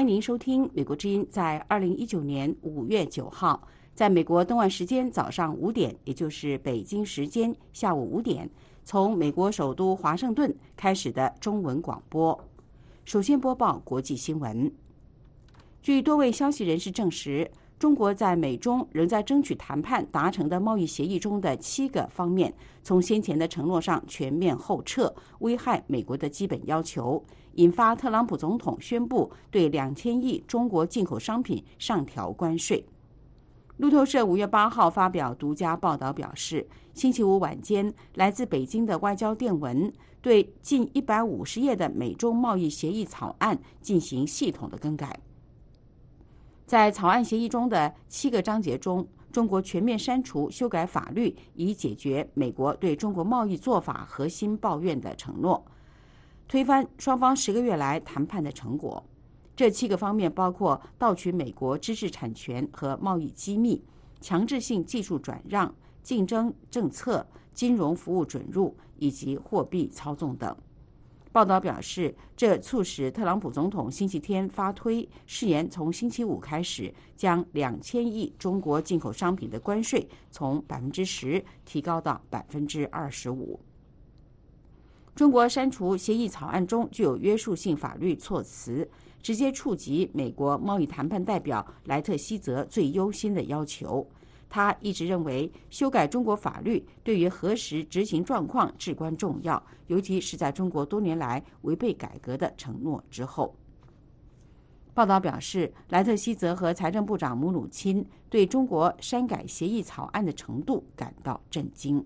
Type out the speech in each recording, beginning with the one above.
迎您收听《美国之音》在2019年5月9号，在美国东岸时间早上5点，也就是北京时间下午5点，从美国首都华盛顿开始的中文广播。首先播报国际新闻。据多位消息人士证实，中国在美中仍在争取谈判达成的贸易协议中的7个方面，从先前的承诺上全面后撤，危害美国的基本要求，引发特朗普总统宣布对2000亿中国进口商品上调关税。路透社5月8号发表独家报道表示，星期五晚间，来自北京的外交电文对近150页的美中贸易协议草案进行系统的更改。在草案协议中的7个章节中，中国全面删除修改法律以解决美国对中国贸易做法核心抱怨的承诺，推翻双方10个月来谈判的成果。这7个方面包括盗取美国知识产权和贸易机密、强制性技术转让、竞争政策、金融服务准入以及货币操纵等。报道表示，这促使特朗普总统星期天发推，誓言从星期五开始将2000亿中国进口商品的关税从10%提高到25%。中国删除协议草案中具有约束性法律措辞，直接触及美国贸易谈判代表莱特希泽最优先的要求。他一直认为，修改中国法律对于核实执行状况至关重要，尤其是在中国多年来违背改革的承诺之后。报道表示，莱特希泽和财政部长姆努钦对中国删改协议草案的程度感到震惊。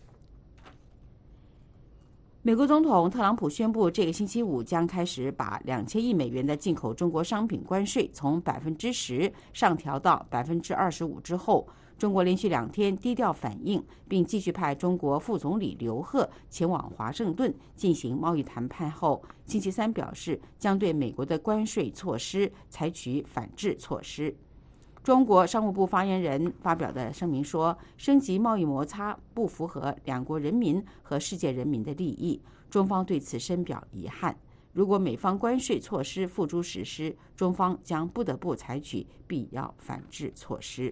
美国总统特朗普宣布，这个星期五将开始把2000亿美元的进口中国商品关税从10%上调到25%之后，中国连续2天低调反应，并继续派中国副总理刘鹤前往华盛顿进行贸易谈判后，星期三表示将对美国的关税措施采取反制措施。中国商务部发言人发表的声明说，升级贸易摩擦不符合两国人民和世界人民的利益，中方对此深表遗憾。如果美方关税措施付诸实施，中方将不得不采取必要反制措施。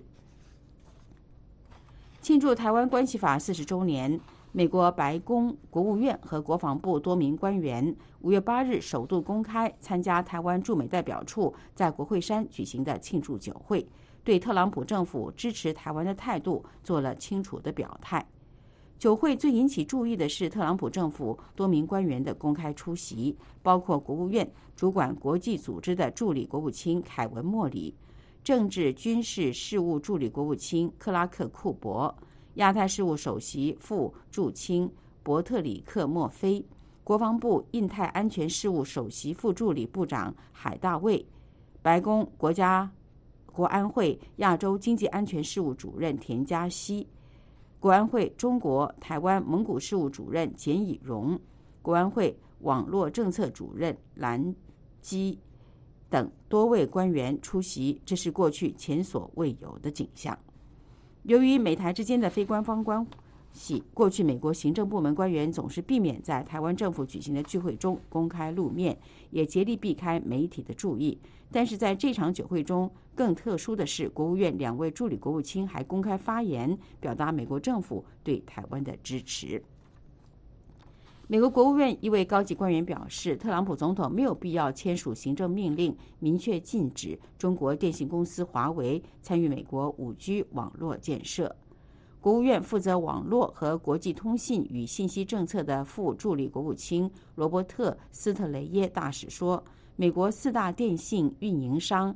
庆祝台湾关系法40周年，美国白宫、国务院和国防部多名官员5月8日首度公开参加台湾驻美代表处在国会山举行的庆祝酒会，对特朗普政府支持台湾的态度做了清楚的表态。酒会最引起注意的是特朗普政府多名官员的公开出席，包括国务院主管国际组织的助理国务卿凯文·莫里、政治军事事务助理国务卿克拉克·库珀、亚太事务首席副驻卿伯特里克·莫菲、国防部印太安全事务首席副助理部长海大卫、白宫国安会亚洲经济安全事务主任田家希、国安会中国台湾蒙古事务主任简以荣、国安会网络政策主任兰基等多位官员出席，这是过去前所未有的景象。由于美台之间的非官方关系，过去美国行政部门官员总是避免在台湾政府举行的聚会中公开露面，也竭力避开媒体的注意。但是在这场酒会中，更特殊的是，国务院2位助理国务卿还公开发言，表达美国政府对台湾的支持。美国国务院一位高级官员表示，特朗普总统没有必要签署行政命令，明确禁止中国电信公司华为参与美国5G 网络建设。国务院负责网络和国际通信与信息政策的副助理国务卿罗伯特·斯特雷耶大使说，美国4大电信运营商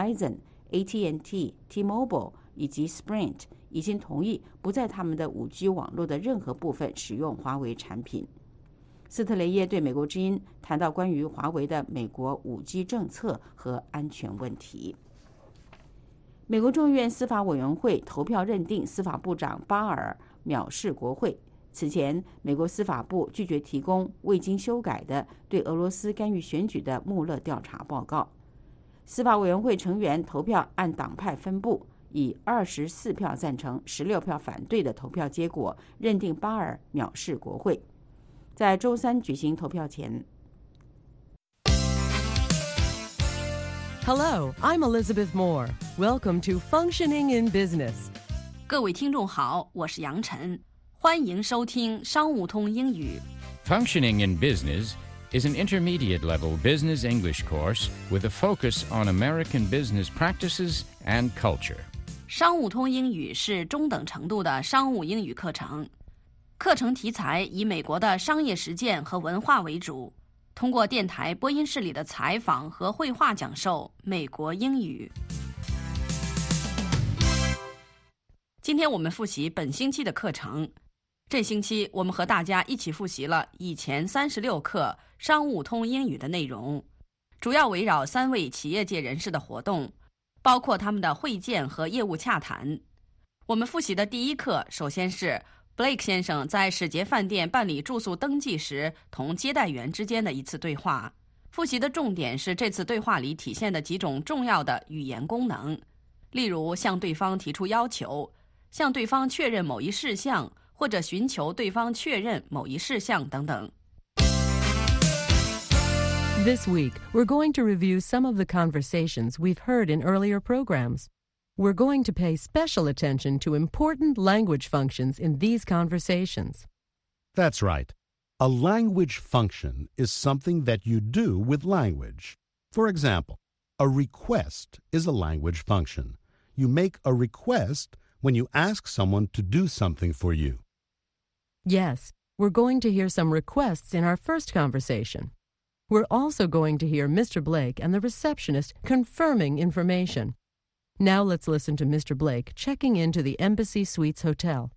Verizon、AT&T、T-Mobile 以及 Sprint 已经同意不在他们的5G 网络的任何部分使用华为产品。斯特雷耶对美国之音谈到关于华为的美国5G 政策和安全问题。美国众议院司法委员会投票认定司法部长巴尔藐视国会。此前，美国司法部拒绝提供未经修改的对俄罗斯干预选举的穆勒调查报告。司法委员会成员投票按党派分布，以24票赞成、16票反对的投票结果，认定巴尔藐视国会。在周三举行投票前， Hello, I'm Elizabeth Moore. Welcome to Functioning in Business. 各位听众好，我是杨晨，欢迎收听商务通英语。 Functioning in Business is an intermediate-level business English course with a focus on American business practices and culture. 商务通英语是中等程度的商务英语课程，课程题材以美国的商业实践和文化为主，通过电台播音室里的采访和绘画讲授美国英语。今天我们复习本星期的课程。这星期我们和大家一起复习了以前36课商务通英语的内容，主要围绕3位企业界人士的活动，包括他们的会见和业务洽谈。我们复习的第一课，首先是 Blake 先生在使节饭店办理住宿登记时同接待员之间的一次对话。复习的重点是这次对话里体现的几种重要的语言功能，例如向对方提出要求，向对方确认某一事项，或者寻求对方确认某一事项等等。 This week, we're going to review some of the conversations we've heard in earlier programs. We're going to pay special attention to important language functions in these conversations. That's right. A language function is something that you do with language. For example, a request is a language function. You make a request when you ask someone to do something for you. Yes, we're going to hear some requests in our first conversation. We're also going to hear Mr. Blake and the receptionist confirming information. Now let's listen to Mr. Blake checking into the Embassy Suites Hotel.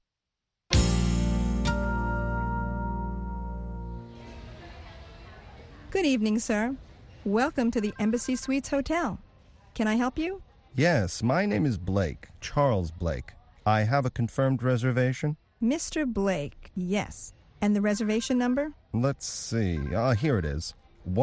Good evening, sir. Welcome to the Embassy Suites Hotel. Can I help you? Yes, my name is Blake, Charles Blake. I have a confirmed reservation. Mr. Blake, yes. And the reservation number? Let's see. Here it is.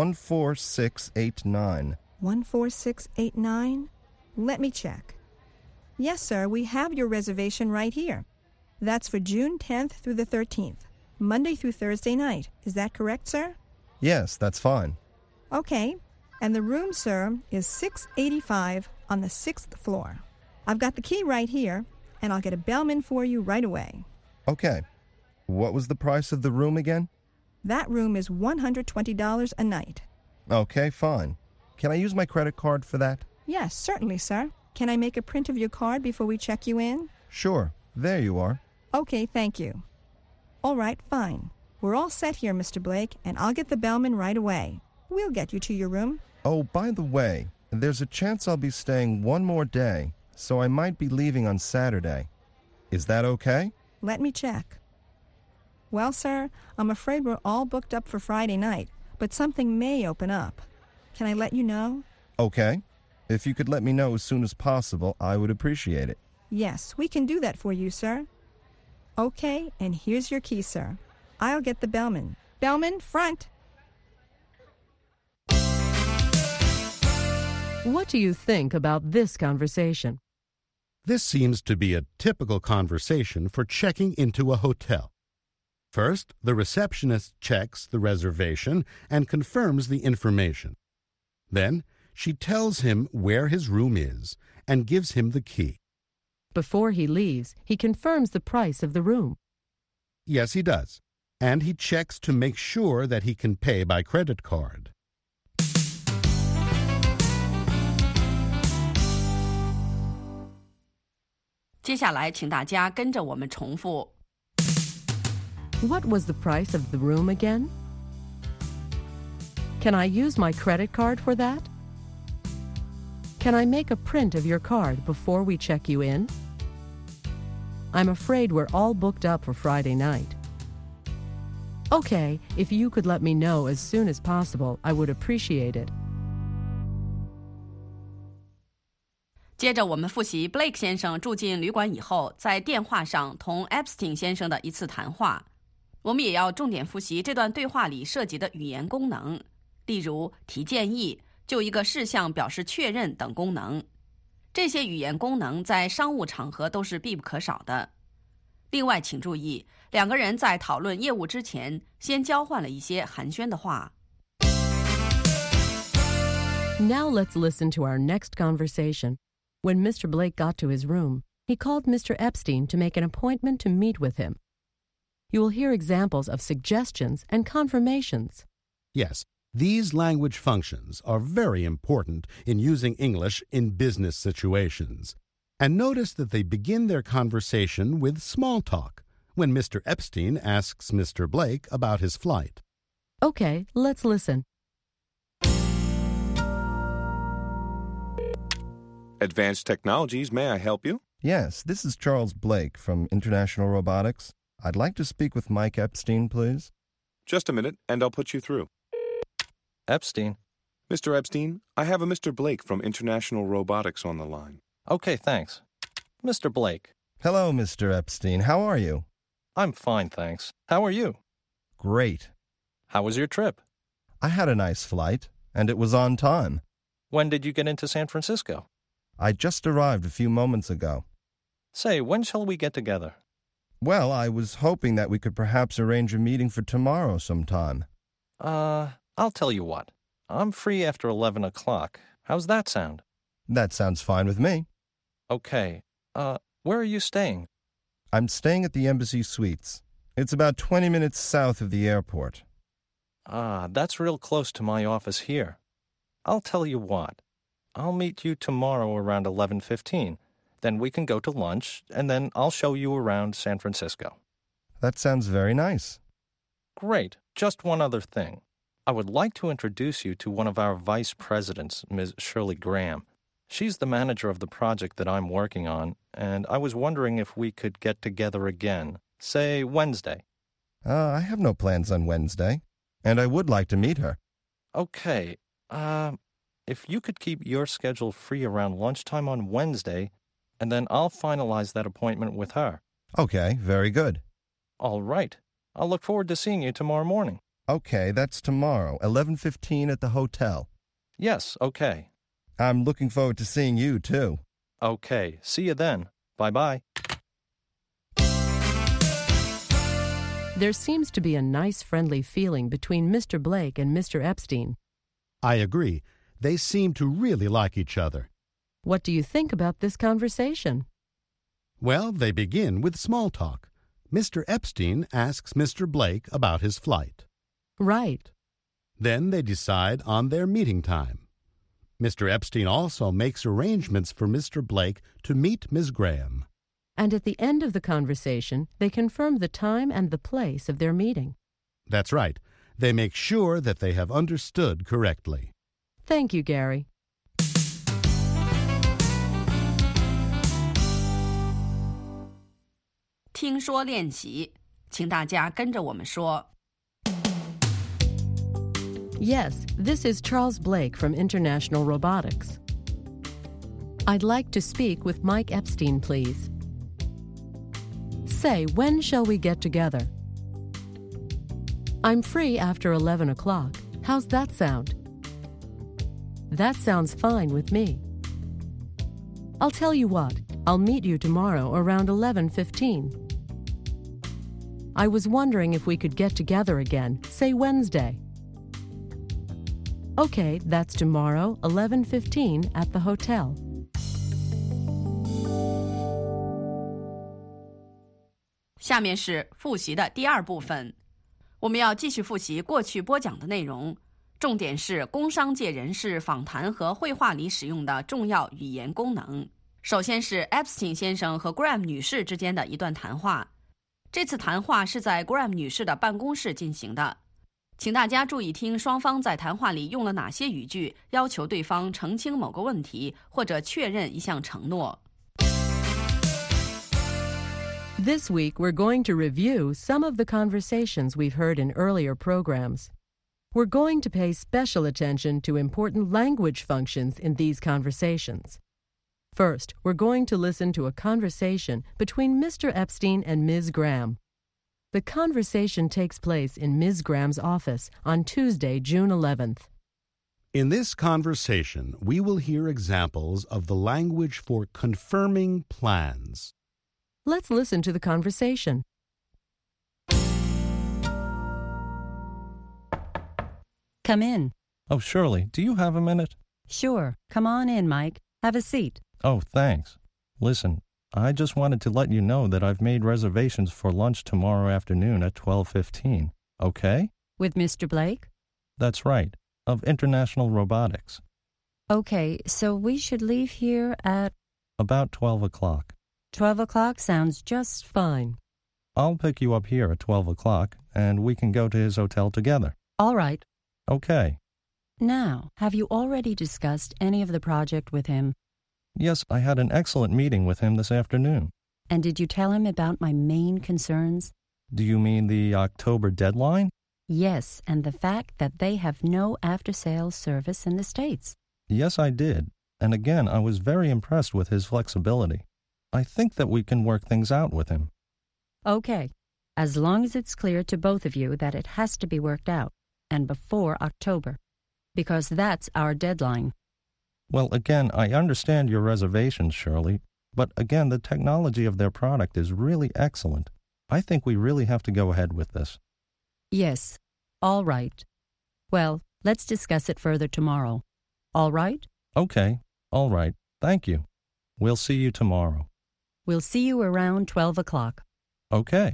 14689. 14689? Let me check. Yes, sir, we have your reservation right here. That's for June 10th through the 13th, Monday through Thursday night. Is that correct, sir? Yes, that's fine. Okay. And the room, sir, is 685 on the 6th floor. I've got the key right here, and I'll get a bellman for you right away. Okay. What was the price of the room again? That room is $120 a night. Okay, fine. Can I use my credit card for that? Yes, certainly, sir. Can I make a print of your card before we check you in? Sure. There you are. Okay, thank you. All right, fine. We're all set here, Mr. Blake, and I'll get the bellman right away. We'll get you to your room. Oh, by the way, there's a chance I'll be staying one more day, so I might be leaving on Saturday. Is that okay? Let me check. Well, sir, I'm afraid we're all booked up for Friday night, but something may open up. Can I let you know? Okay. If you could let me know as soon as possible, I would appreciate it. Yes, we can do that for you, sir. Okay, and here's your key, sir. I'll get the bellman. Bellman, front! What do you think about this conversation? This seems to be a typical conversation for checking into a hotel. First, the receptionist checks the reservation and confirms the information. Then, she tells him where his room is and gives him the key. Before he leaves, he confirms the price of the room. Yes, he does. And he checks to make sure that he can pay by credit card. What was the price of the room again? Can I use my credit card for that? Can I make a print of your card before we check you in? I'm afraid we're all booked up for Friday night. Okay, if you could let me know as soon as possible, I would appreciate it. 接着我们复习 Blake 先生住进旅馆以后在电话上同 Epstein 先生的一次谈话。我们也要重点复习这段对话里涉及的语言功能，例如提建议、就一个事项表示确认等功能。这些语言功能在商务场合都是必不可少的。另外请注意，两个人在讨论业务之前先交换了一些寒暄的话。 Now let's listen to our next conversation. When Mr. Blake got to his room, he called Mr. Epstein to make an appointment to meet with him. You will hear examples of suggestions and confirmations. Yes, these language functions are very important in using English in business situations. And notice that they begin their conversation with small talk when Mr. Epstein asks Mr. Blake about his flight. Okay, let's listen. Advanced Technologies, may I help you? Yes, this is Charles Blake from International Robotics. I'd like to speak with Mike Epstein, please. Just a minute, and I'll put you through. Epstein. Mr. Epstein, I have a Mr. Blake from International Robotics on the line. Okay, thanks. Mr. Blake. Hello, Mr. Epstein. How are you? I'm fine, thanks. How are you? Great. How was your trip? I had a nice flight, and it was on time. When did you get into San Francisco? I just arrived a few moments ago. Say, when shall we get together? Well, I was hoping that we could perhaps arrange a meeting for tomorrow sometime. I'll tell you what. I'm free after 11 o'clock. How's that sound? That sounds fine with me. Okay. Where are you staying? I'm staying at the Embassy Suites. It's about 20 minutes south of the airport. That's real close to my office here. I'll tell you what. I'll meet you tomorrow around 11:15. Then we can go to lunch, and then I'll show you around San Francisco. That sounds very nice. Great. Just one other thing. I would like to introduce you to one of our vice presidents, Ms. Shirley Graham. She's the manager of the project that I'm working on, and I was wondering if we could get together again, say Wednesday. I have no plans on Wednesday, and I would like to meet her. Okay. If you could keep your schedule free around lunchtime on Wednesday, and then I'll finalize that appointment with her. Okay, very good. All right. I'll look forward to seeing you tomorrow morning. Okay, that's tomorrow, 11:15 at the hotel. Yes, okay. I'm looking forward to seeing you, too. Okay, see you then. Bye-bye. There seems to be a nice friendly feeling between Mr. Blake and Mr. Epstein. I agree. They seem to really like each other. What do you think about this conversation? Well, they begin with small talk. Mr. Epstein asks Mr. Blake about his flight. Right. Then they decide on their meeting time. Mr. Epstein also makes arrangements for Mr. Blake to meet Ms. Graham. And at the end of the conversation, they confirm the time and the place of their meeting. That's right. They make sure that they have understood correctly. Thank you, Gary. "听说练习，请大家跟着我们说。 Yes, this is Charles Blake from International Robotics. I'd like to speak with Mike Epstein, please. Say, when shall we get together? I'm free after 11 o'clock. How's that sound? That sounds fine with me. I'll tell you what, I'll meet you tomorrow around 11:15. I was wondering if we could get together again, say Wednesday. Okay, that's tomorrow, 11:15 at the hotel. 下面是复习的第二部分，我们要继续复习过去播讲的内容，重点是工商界人士访谈和绘画里使用的重要语言功能。首先是 Epstein 先生和 Graham 女士之间的一段谈话。这次谈话是在 Graham 女士的办公室进行的。请大家注意听双方在谈话里用了哪些语句，要求对方澄清某个问题或者确认一项承诺。 This week, we're going to review some of the conversations we've heard in earlier programs. We're going to pay special attention to important language functions in these conversations. First, we're going to listen to a conversation between Mr. Epstein and Ms. Graham. The conversation takes place in Ms. Graham's office on Tuesday, June 11th. In this conversation, we will hear examples of the language for confirming plans. Let's listen to the conversation. Come in. Oh, Shirley, do you have a minute? Sure. Come on in, Mike. Have a seat. Oh, thanks. Listen, I just wanted to let you know that I've made reservations for lunch tomorrow afternoon at 12:15. Okay? With Mr. Blake? That's right, of International Robotics. Okay, so we should leave here at... About 12 o'clock. 12 o'clock sounds just fine. I'll pick you up here at 12 o'clock, and we can go to his hotel together. All right. Okay. Now, have you already discussed any of the project with him? Yes, I had an excellent meeting with him this afternoon. And did you tell him about my main concerns? Do you mean the October deadline? Yes, and the fact that they have no after-sales service in the States. Yes, I did. And again, I was very impressed with his flexibility. I think that we can work things out with him. Okay, as long as it's clear to both of you that it has to be worked out, and before October, because that's our deadline. Well, again, I understand your reservations, Shirley, but again, the technology of their product is really excellent. I think we really have to go ahead with this. Yes, all right. Well, let's discuss it further tomorrow. All right? Okay, all right. Thank you. We'll see you tomorrow. We'll see you around 12 o'clock. Okay.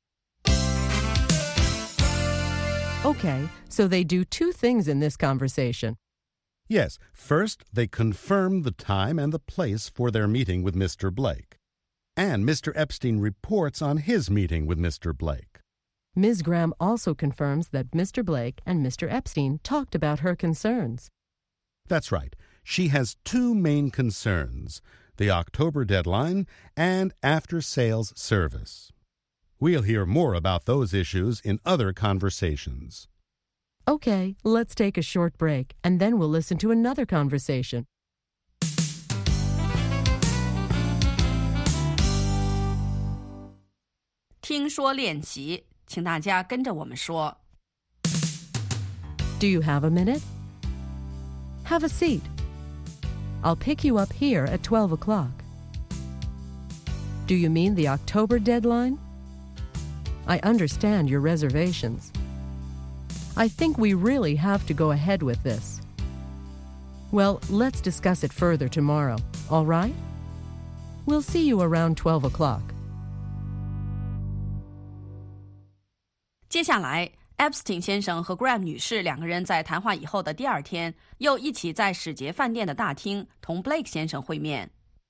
Okay, so they do two things in this conversation. Yes, first they confirm the time and the place for their meeting with Mr. Blake. And Mr. Epstein reports on his meeting with Mr. Blake. Ms. Graham also confirms that Mr. Blake and Mr. Epstein talked about her concerns. That's right. She has two main concerns, the October deadline and after-sales service. We'll hear more about those issues in other conversations. Okay, let's take a short break, and then we'll listen to another conversation. 听说练习，请大家跟着我们说。 Do you have a minute? Have a seat. I'll pick you up here at 12 o'clock. Do you mean the October deadline? I understand your reservations. I think we really have to go ahead with this. Well, let's discuss it further tomorrow, all right? We'll see you around 12 o'clock. 接下来 Epstein 先生和 Graham 女士两个人在谈话以后的第二天，又一起在史杰饭店的大厅同 Blake 先生会面。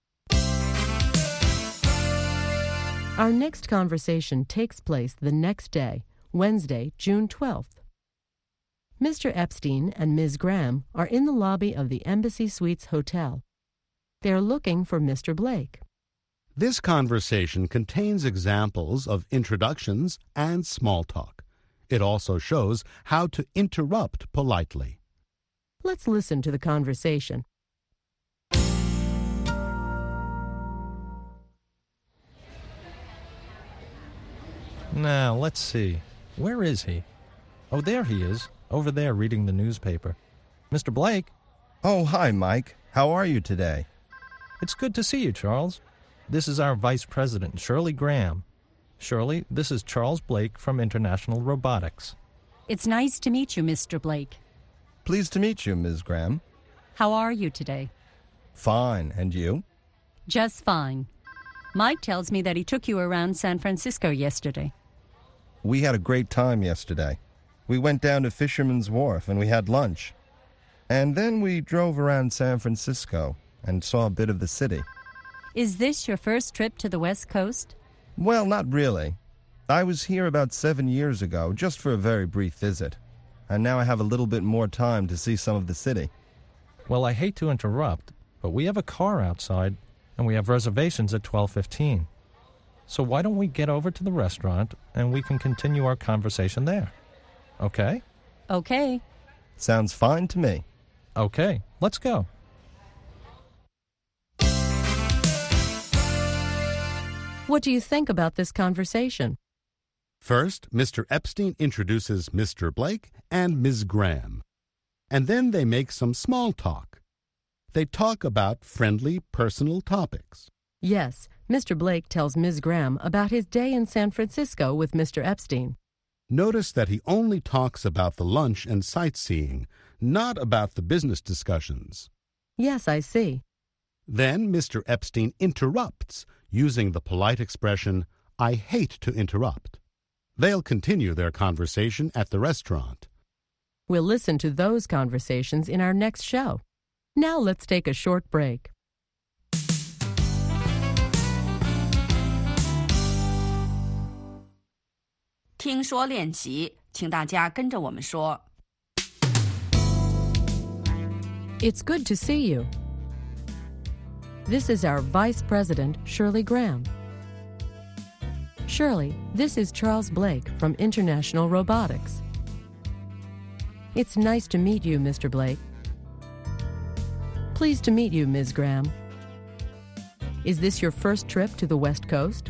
Our next conversation takes place the next day, Wednesday, June 12th. Mr. Epstein and Ms. Graham are in the lobby of the Embassy Suites Hotel. They are looking for Mr. Blake. This conversation contains examples of introductions and small talk. It also shows how to interrupt politely. Let's listen to the conversation. Now, let's see. Where is he? Oh, there he is, over there reading the newspaper. Mr. Blake? Oh, hi, Mike. How are you today? It's good to see you, Charles. This is our Vice President, Shirley Graham. Shirley, this is Charles Blake from International Robotics. It's nice to meet you, Mr. Blake. Pleased to meet you, Ms. Graham. How are you today? Fine, and you? Just fine. Mike tells me that he took you around San Francisco yesterday. We had a great time yesterday. We went down to Fisherman's Wharf and we had lunch. And then we drove around San Francisco and saw a bit of the city. Is this your first trip to the West Coast? Well, not really. I was here about 7 years ago, just for a very brief visit. And now I have a little bit more time to see some of the city. Well, I hate to interrupt, but we have a car outside, and we have reservations at 12:15. So why don't we get over to the restaurant, and we can continue our conversation there? Okay? Okay. Sounds fine to me. Okay, let's go. What do you think about this conversation? First, Mr. Epstein introduces Mr. Blake and Ms. Graham. And then they make some small talk. They talk about friendly, personal topics. Yes, Mr. Blake tells Ms. Graham about his day in San Francisco with Mr. Epstein. Notice that he only talks about the lunch and sightseeing, not about the business discussions. Yes, I see. Then Mr. Epstein interrupts, using the polite expression, "I hate to interrupt." They'll continue their conversation at the restaurant. We'll listen to those conversations in our next show. Now let's take a short break. 听说练习，请大家跟着我们说。 It's good to see you. This is our Vice President, Shirley Graham. Shirley, this is Charles Blake from International Robotics. It's nice to meet you, Mr. Blake. Pleased to meet you, Ms. Graham. Is this your first trip to the West Coast?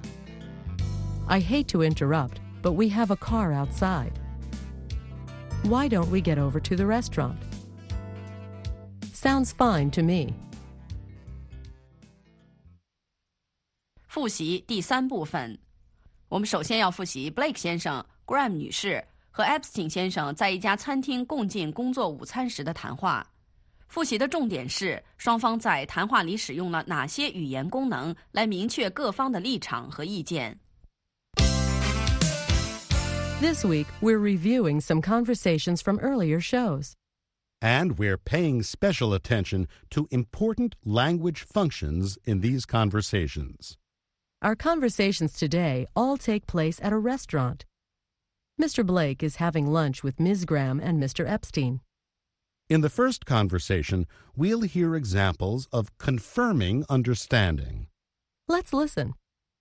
I hate to interrupt, but we have a car outside. Why don't we get over to the restaurant? Sounds fine to me. 复习第3部分，我们首先要复习 Blake 先生、Graham 女士和 Epstein 先生在一家餐厅共进工作午餐时的谈话。复习的重点是双方在谈话里使用了哪些语言功能来明确各方的立场和意见。 This week, we're reviewing some conversations from earlier shows. And we're paying special attention to important language functions in these conversations. Our conversations today all take place at a restaurant. Mr. Blake is having lunch with Ms. Graham and Mr. Epstein. In the first conversation, we'll hear examples of confirming understanding. Let's listen.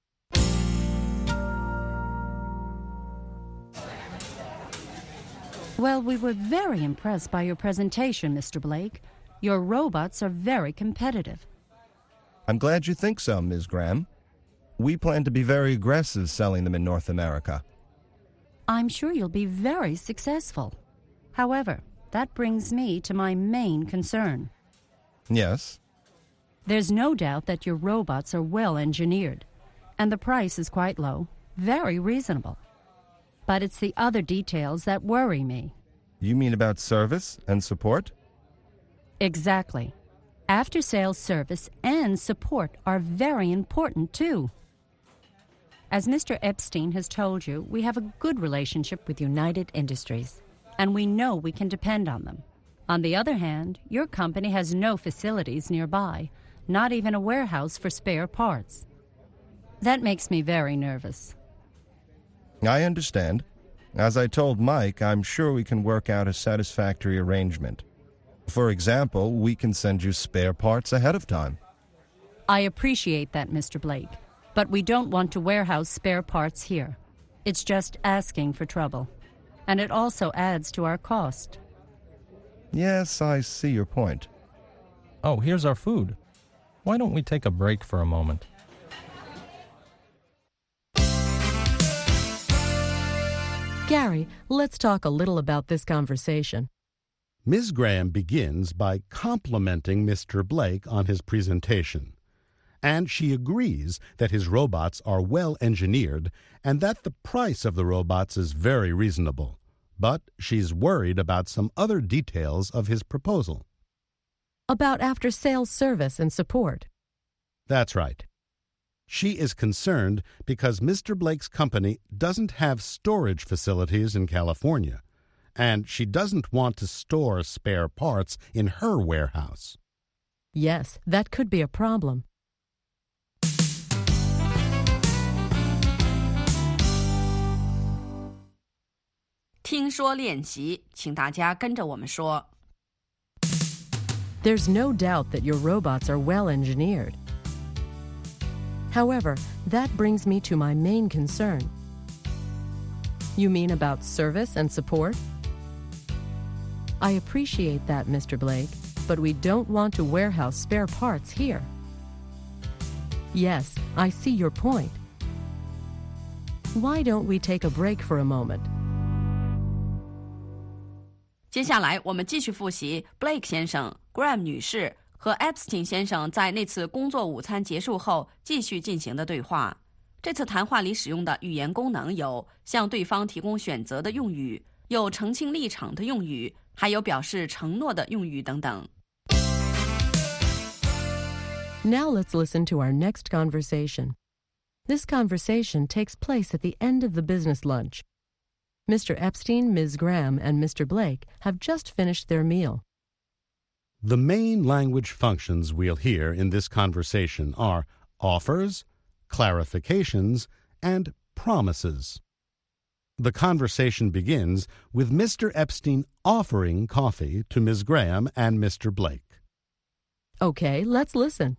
Well, we were very impressed by your presentation, Mr. Blake. Your robots are very competitive. I'm glad you think so, Ms. Graham. We plan to be very aggressive selling them in North America. I'm sure you'll be very successful. However, that brings me to my main concern. Yes? There's no doubt that your robots are well engineered, and the price is quite low, very reasonable. But it's the other details that worry me. You mean about service and support? Exactly. After-sales service and support are very important, too. As Mr. Epstein has told you, we have a good relationship with United Industries, and we know we can depend on them. On the other hand, your company has no facilities nearby, not even a warehouse for spare parts. That makes me very nervous. I understand. As I told Mike, I'm sure we can work out a satisfactory arrangement. For example, we can send you spare parts ahead of time. I appreciate that, Mr. Blake, but we don't want to warehouse spare parts here. It's just asking for trouble, and it also adds to our cost. Yes, I see your point. Oh, here's our food. Why don't we take a break for a moment? Gary, let's talk a little about this conversation. Ms. Graham begins by complimenting Mr. Blake on his presentation. And she agrees that his robots are well engineered and that the price of the robots is very reasonable. But she's worried about some other details of his proposal. About after-sales service and support. That's right. She is concerned because Mr. Blake's company doesn't have storage facilities in California, and she doesn't want to store spare parts in her warehouse. Yes, that could be a problem. 听说练习，请大家跟着我们说。 There's no doubt that your robots are well engineered. However, that brings me to my main concern. You mean about service and support? I appreciate that, Mr. Blake, but we don't want to warehouse spare parts here. Yes, I see your point. Why don't we take a break for a moment? 接下来我们继续复习 Blake 先生、Graham 女士和 Epstein 先生在那次工作午餐结束后继续进行的对话。这次谈话里使用的语言功能有向对方提供选择的用语，有澄清立场的用语， 还有表示承诺的用语等等。 Now let's listen to our next conversation. This conversation takes place at the end of the business lunch. Mr. Epstein, Ms. Graham, and Mr. Blake have just finished their meal. The main language functions we'll hear in this conversation are offers, clarifications, and promises. The conversation begins with Mr. Epstein offering coffee to Ms. Graham and Mr. Blake. Okay, let's listen.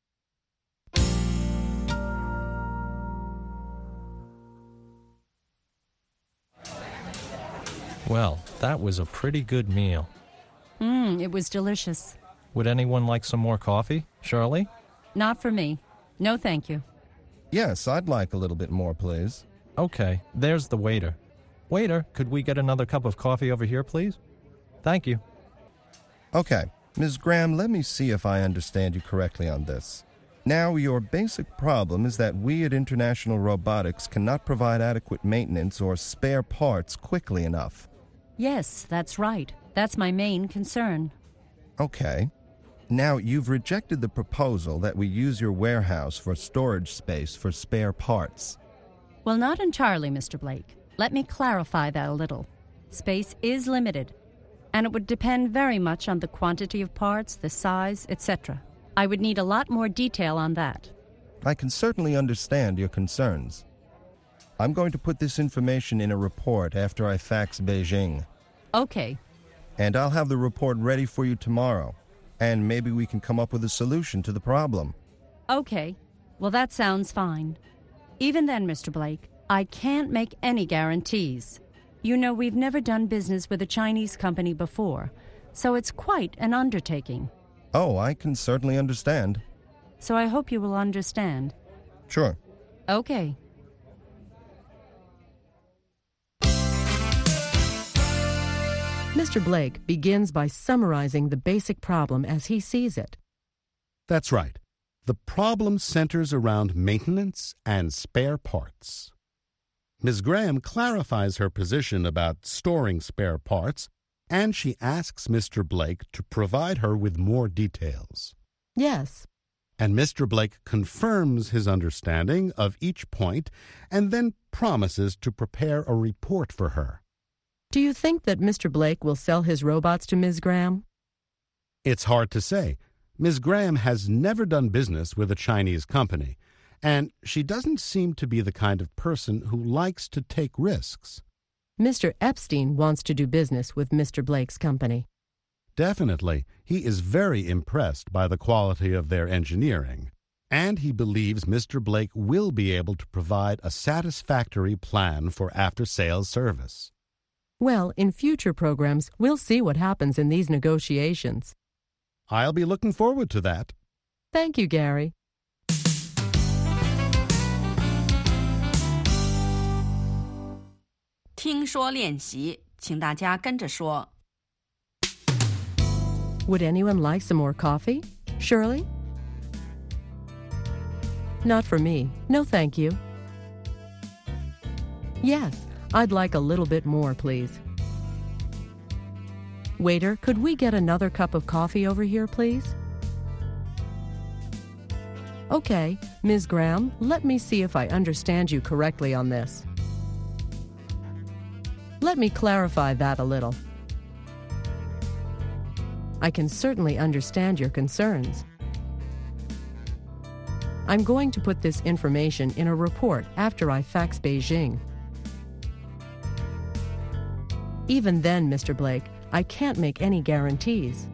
Well, that was a pretty good meal. It was delicious. Would anyone like some more coffee? Shirley? Not for me. No, thank you. Yes, I'd like a little bit more, please. Okay, there's the waiter. Waiter, could we get another cup of coffee over here, please? Thank you. Okay, Ms. Graham, let me see if I understand you correctly on this. Now, your basic problem is that we at International Robotics cannot provide adequate maintenance or spare parts quickly enough. Yes, that's right. That's my main concern. Okay. Now, you've rejected the proposal that we use your warehouse for storage space for spare parts. Well, not entirely, Mr. Blake. Let me clarify that a little. Space is limited, and it would depend very much on the quantity of parts, the size, etc. I would need a lot more detail on that. I can certainly understand your concerns. I'm going to put this information in a report after I fax Beijing. Okay. And I'll have the report ready for you tomorrow. And maybe we can come up with a solution to the problem. Okay. Well, that sounds fine. Even then, Mr. Blake, I can't make any guarantees. You know, we've never done business with a Chinese company before, so it's quite an undertaking. Oh, I can certainly understand. So I hope you will understand. Sure. Okay. Mr. Blake begins by summarizing the basic problem as he sees it. That's right. The problem centers around maintenance and spare parts. Ms. Graham clarifies her position about storing spare parts, and she asks Mr. Blake to provide her with more details. Yes. And Mr. Blake confirms his understanding of each point and then promises to prepare a report for her. Do you think that Mr. Blake will sell his robots to Ms. Graham? It's hard to say. Ms. Graham has never done business with a Chinese company, and she doesn't seem to be the kind of person who likes to take risks. Mr. Epstein wants to do business with Mr. Blake's company. Definitely. He is very impressed by the quality of their engineering, and he believes Mr. Blake will be able to provide a satisfactory plan for after-sales service. Well, in future programs, we'll see what happens in these negotiations. I'll be looking forward to that. Thank you, Gary. "听说练习，请大家跟着说。 Would anyone like some more coffee? Shirley? Not for me. No, thank you. Yes, I'd like a little bit more, please. Waiter, could we get another cup of coffee over here, please? Okay, Ms. Graham, let me see if I understand you correctly on this. Let me clarify that a little. I can certainly understand your concerns. I'm going to put this information in a report after I fax Beijing. Even then, Mr. Blake, I can't make any guarantees.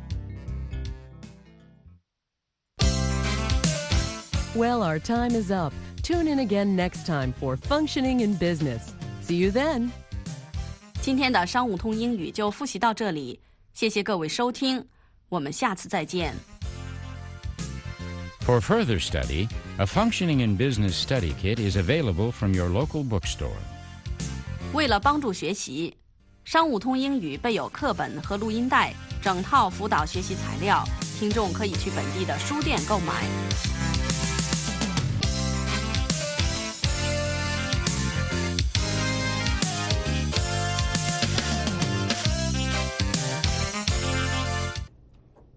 Well, our time is up. Tune in again next time for Functioning in Business. See you then. 今天的商务通英语就复习到这里，谢谢各位收听，我们下次再见。 For further study, a Functioning in Business Study Kit is available from your local bookstore. 为了帮助学习，商务通英语备有课本和录音带，整套辅导学习材料，听众可以去本地的书店购买。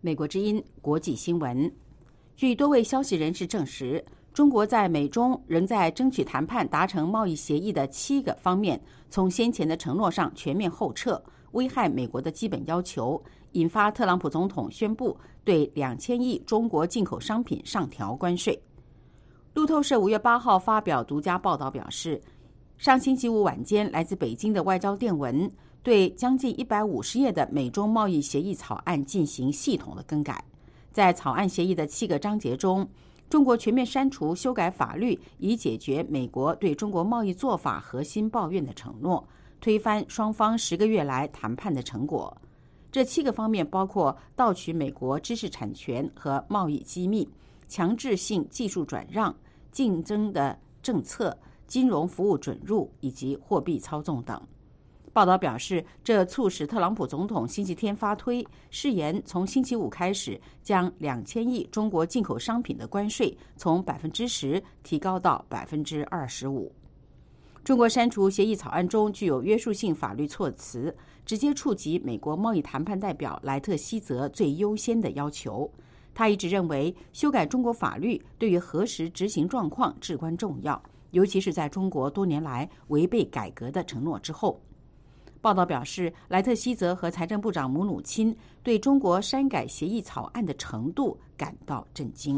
美国之音国际新闻，据多位消息人士证实，中国在美中仍在争取谈判达成贸易协议的7个方面，从先前的承诺上全面后撤，危害美国的基本要求，引发特朗普总统宣布对2000亿中国进口商品上调关税。路透社5月8号发表独家报道表示，上星期五晚间来自北京的外交电文对将近150页的美中贸易协议草案进行系统的更改。在草案协议的7个章节中，中国全面删除修改法律以解决美国对中国贸易做法核心抱怨的承诺，推翻双方10个月来谈判的成果。这7个方面包括盗取美国知识产权和贸易机密、强制性技术转让、竞争的政策、金融服务准入以及货币操纵等。报道表示，这促使特朗普总统星期天发推，誓言从星期五开始将2000亿中国进口商品的关税从10%提高到25%。中国删除协议草案中具有约束性法律措辞，直接触及美国贸易谈判代表莱特希泽最优先的要求。他一直认为，修改中国法律对于核实执行状况至关重要，尤其是在中国多年来违背改革的承诺之后。报道表示，莱特希泽和财政部长姆努钦对中国删改协议草案的程度感到震惊。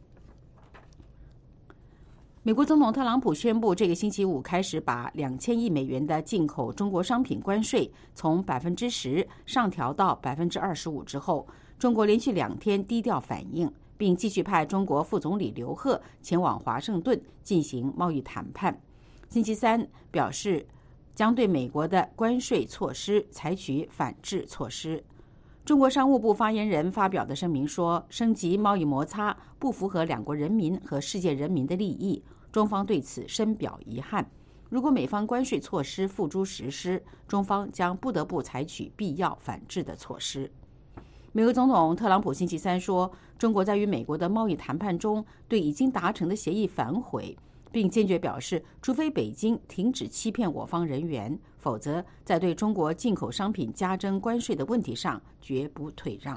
美国总统特朗普宣布，这个星期五开始把2000亿美元的进口中国商品关税从10%上调到25%之后，中国连续2天低调反应，并继续派中国副总理刘鹤前往华盛顿进行贸易谈判。星期三表示，将对美国的关税措施采取反制措施。中国商务部发言人发表的声明说，升级贸易摩擦不符合两国人民和世界人民的利益，中方对此深表遗憾。如果美方关税措施付诸实施，中方将不得不采取必要反制的措施。美国总统特朗普星期三说，中国在与美国的贸易谈判中对已经达成的协议反悔，并坚决表示，除非北京停止欺骗我方人员，否则在对中国进口商品加征关税的问题上绝不退让。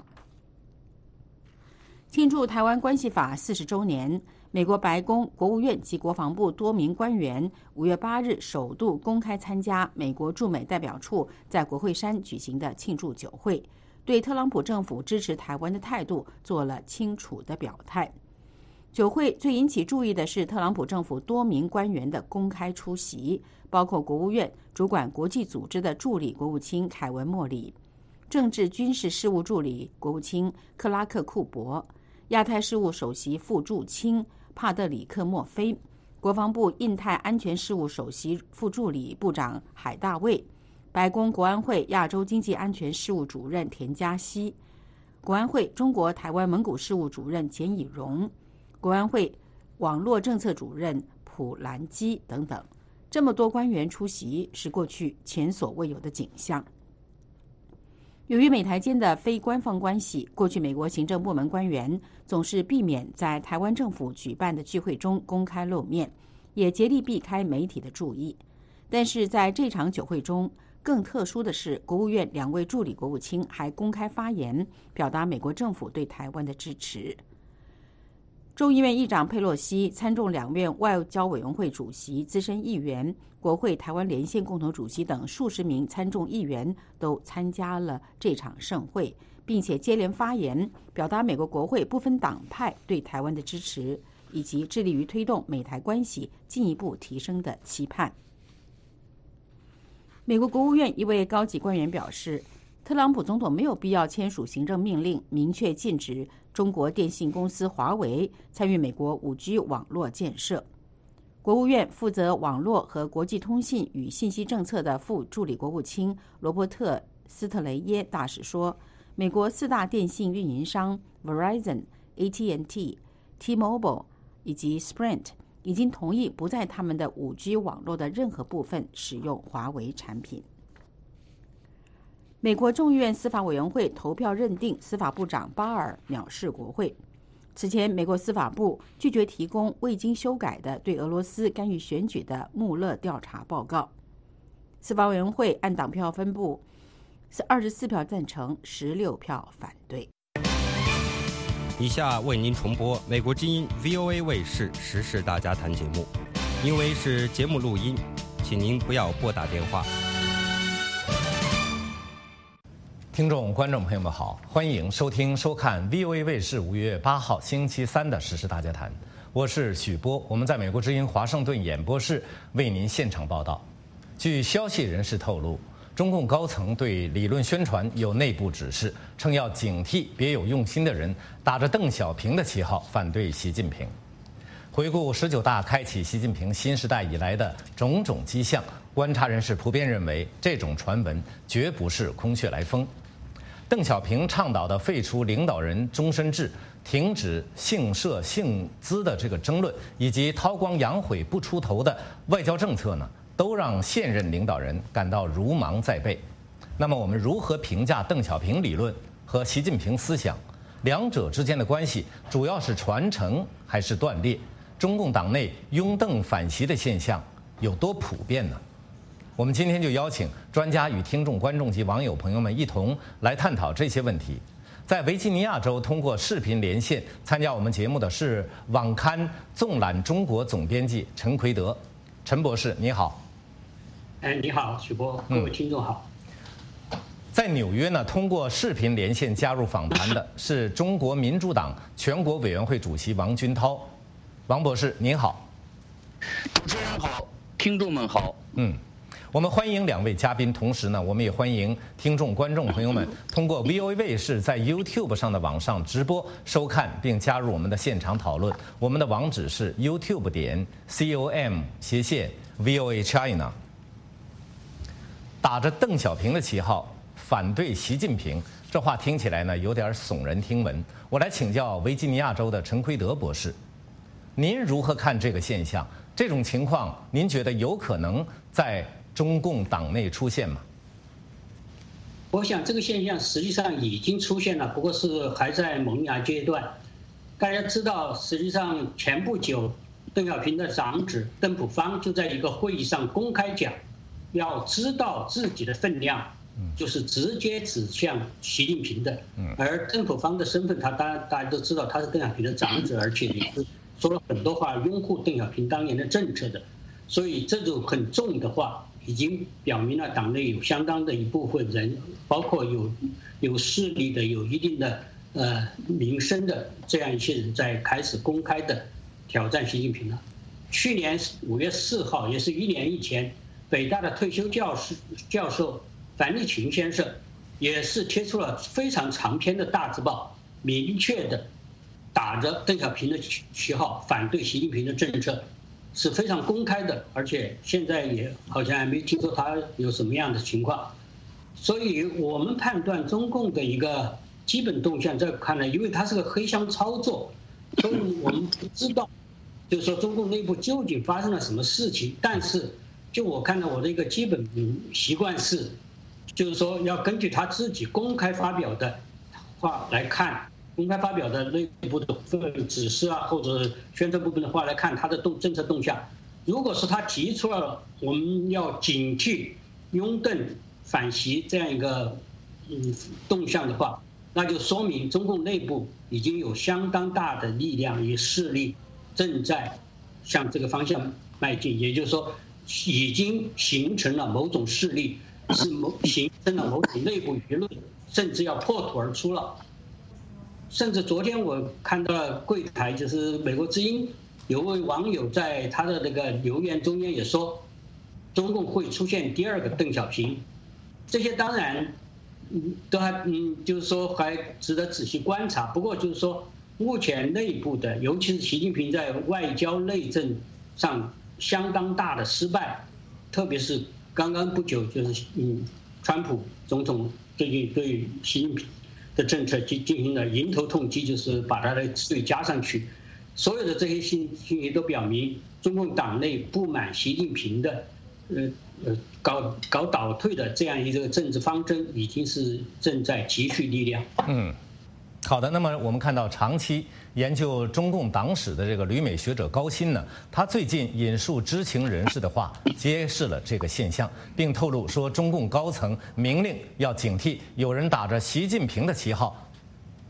庆祝台湾关系法40周年，美国白宫、国务院及国防部多名官员5月8日首度公开参加美国驻美代表处在国会山举行的庆祝酒会，对特朗普政府支持台湾的态度做了清楚的表态。酒会最引起注意的是特朗普政府多名官员的公开出席，包括国务院主管国际组织的助理国务卿凯文·莫里、政治军事事务助理国务卿克拉克·库珀、亚太事务首席副助卿帕特里克·莫菲、国防部印太安全事务首席副助理部长海大卫、白宫国安会亚洲经济安全事务主任田家希、国安会中国台湾蒙古事务主任简以荣、国安会网络政策主任普兰基等等。这么多官员出席是过去前所未有的景象。由于美台间的非官方关系，过去美国行政部门官员总是避免在台湾政府举办的聚会中公开露面，也竭力避开媒体的注意。但是在这场酒会中，更特殊的是，国务院2位助理国务卿还公开发言，表达美国政府对台湾的支持。众议院议长佩洛西、参众2院外交委员会主席、资深议员、国会台湾连线共同主席等数十名参众议员都参加了这场盛会，并且接连发言，表达美国国会不分党派对台湾的支持，以及致力于推动美台关系进一步提升的期盼。美国国务院一位高级官员表示，特朗普总统没有必要签署行政命令，明确禁止中国电信公司华为参与美国5G 网络建设。国务院负责网络和国际通信与信息政策的副助理国务卿罗伯特·斯特雷耶大使说，美国4大电信运营商 Verizon、AT&T、T-Mobile 以及 Sprint 已经同意不在他们的5G 网络的任何部分使用华为产品。美国众议院司法委员会投票认定司法部长巴尔藐视国会。此前，美国司法部拒绝提供未经修改的对俄罗斯干预选举的穆勒调查报告。司法委员会按党票分布，是24票赞成，16票反对。 以下为您重播美国之音 VOA 卫视时事大家谈节目，因为是节目录音，请您不要拨打电话。 听众、观众朋友们好，欢迎收听、收看 VOA 卫视5月8号星期三的时事大家谈，我是许波，我们在美国之音华盛顿演播室为您现场报道。据消息人士透露，中共高层对理论宣传有内部指示，称要警惕别有用心的人打着邓小平的旗号反对习近平。回顾19大开启习近平新时代以来的种种迹象，观察人士普遍认为，这种传闻绝不是空穴来风。邓小平倡导的废除领导人终身制、停止姓社姓资的这个争论，以及韬光养晦不出头的外交政策呢，都让现任领导人感到如芒在背。那么我们如何评价邓小平理论和习近平思想？两者之间的关系主要是传承还是断裂？中共党内拥邓反习的现象有多普遍呢？我们今天就邀请专家与听众、观众及网友朋友们一同来探讨这些问题。在维吉尼亚州通过视频连线参加我们节目的是网刊《纵览中国》总编辑陈奎德。陈博士，你好。 你好，许波，各位听众好。 在纽约呢，通过视频连线加入访谈的是中国民主党全国委员会主席王军涛。王博士，您好。 主持人好，听众们好。 我们欢迎两位嘉宾，同时呢，我们也欢迎听众、观众朋友们通过 VOA 卫视在 YouTube 上的网上直播收看，并加入我们的现场讨论。我们的网址是 youtube.com/VOA China。打着邓小平的旗号反对习近平，这话听起来呢有点耸人听闻。我来请教维吉尼亚州的陈奎德博士，您如何看这个现象？这种情况，您觉得有可能在中共党内出现吗？ 我想这个现象实际上已经出现了，不过是还在萌芽阶段。大家知道，实际上前不久，邓小平的长子邓朴方就在一个会议上公开讲，要知道自己的分量，就是直接指向习近平的。而邓朴方的身份，他当然大家都知道，他是邓小平的长子，而且也是说了很多话拥护邓小平当年的政策的。所以这种很重的话，已经表明了党内有相当的一部分人，包括有势力的、有一定的名声的这样一些人，在开始公开的挑战习近平了。去年5月4号，也是1年以前，北大的退休教授樊立群先生也是贴出了非常长篇的大字报，明确的打着邓小平的旗号反对习近平的政策，是非常公开的，而且现在也好像还没听说他有什么样的情况。所以我们判断中共的一个基本动向，在看来，因为它是个黑箱操作，所以我们不知道，就是说中共内部究竟发生了什么事情。但是就我看到，我的一个基本习惯是，就是说要根据他自己公开发表的话来看，公开发表的内部的指示啊，或者宣传部分的话来看他的政策动向。如果是他提出了我们要警惕拥邓反习这样一个动向的话，那就说明中共内部已经有相当大的力量与势力正在向这个方向迈进，也就是说已经形成了某种势力，形成了某种内部舆论，甚至要破土而出了。甚至昨天我看到了柜台，就是美国之音有位网友在他的那个留言中间也说，中共会出现第二个邓小平。这些当然都还就是说还值得仔细观察。不过就是说，目前内部的，尤其是习近平在外交内政上相当大的失败，特别是刚刚不久，就是川普总统最近对习近平的政策进行了迎头痛击，就是把他的税加上去。所有的这些信息都表明，中共党内不满习近平的搞倒退的这样一个政治方针，已经是正在积蓄力量。 好的。那么我们看到，长期研究中共党史的这个旅美学者高鑫呢，他最近引述知情人士的话，揭示了这个现象，并透露说，中共高层明令要警惕有人打着习近平的旗号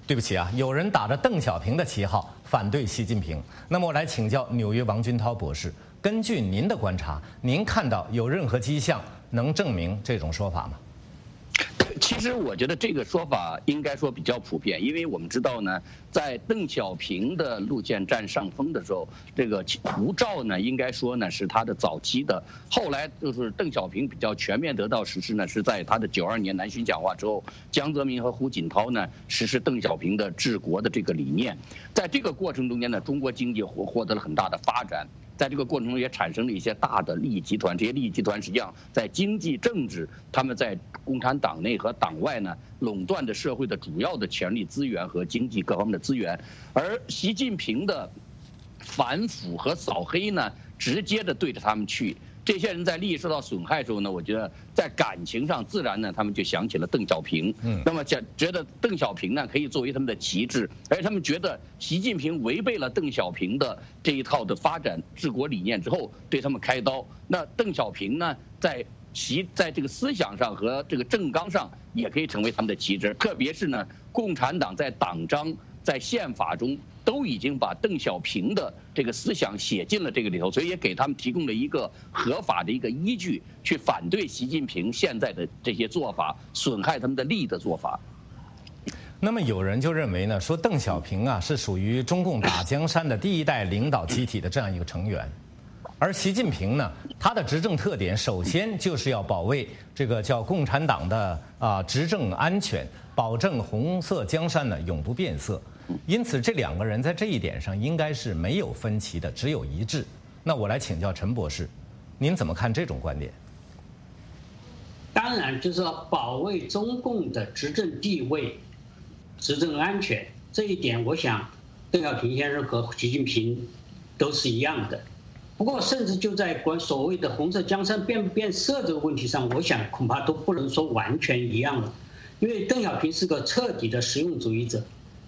对不起啊，有人打着邓小平的旗号反对习近平。那么我来请教纽约王军涛博士，根据您的观察，您看到有任何迹象能证明这种说法吗？ 其实我觉得这个说法应该说比较普遍，因为我们知道呢，在邓小平的路线占上风的时候，这个胡照呢，应该说呢是他的早期的，后来就是邓小平比较全面得到实施呢，是在他的92年南巡讲话之后，江泽民和胡锦涛呢实施邓小平的治国的这个理念，在这个过程中间呢，中国经济获得了很大的发展。在这个过程中也产生了一些大的利益集团，这些利益集团实际上在经济、政治，他们在共产党内和党外呢垄断的社会的主要的权力资源和经济各方面的资源，而习近平的反腐和扫黑呢，直接的对着他们去。这些人在利益受到损害的时候呢，我觉得在感情上自然呢，他们就想起了邓小平。那么觉得邓小平呢可以作为他们的旗帜，而他们觉得习近平违背了邓小平的这一套的发展治国理念之后，对他们开刀。那邓小平呢，在这个思想上和这个政纲上也可以成为他们的旗帜，特别是呢，共产党在党章、在宪法中都已经把邓小平的这个思想写进了这个里头，所以也给他们提供了一个合法的一个依据，去反对习近平现在的这些做法，损害他们的利益的做法。 那么有人就认为呢，说邓小平啊是属于中共打江山的第一代领导集体的这样一个成员，而习近平呢，他的执政特点首先就是要保卫这个叫共产党的执政安全，保证红色江山呢永不变色。因此，这两个人在这一点上应该是没有分歧的，只有一致。那我来请教陈博士，您怎么看这种观点？ 当然，就是要保卫中共的执政地位、执政安全这一点，我想邓小平先生和习近平都是一样的。不过，甚至就在所谓的红色江山变不变色这个问题上，我想恐怕都不能说完全一样了，因为邓小平是个彻底的实用主义者。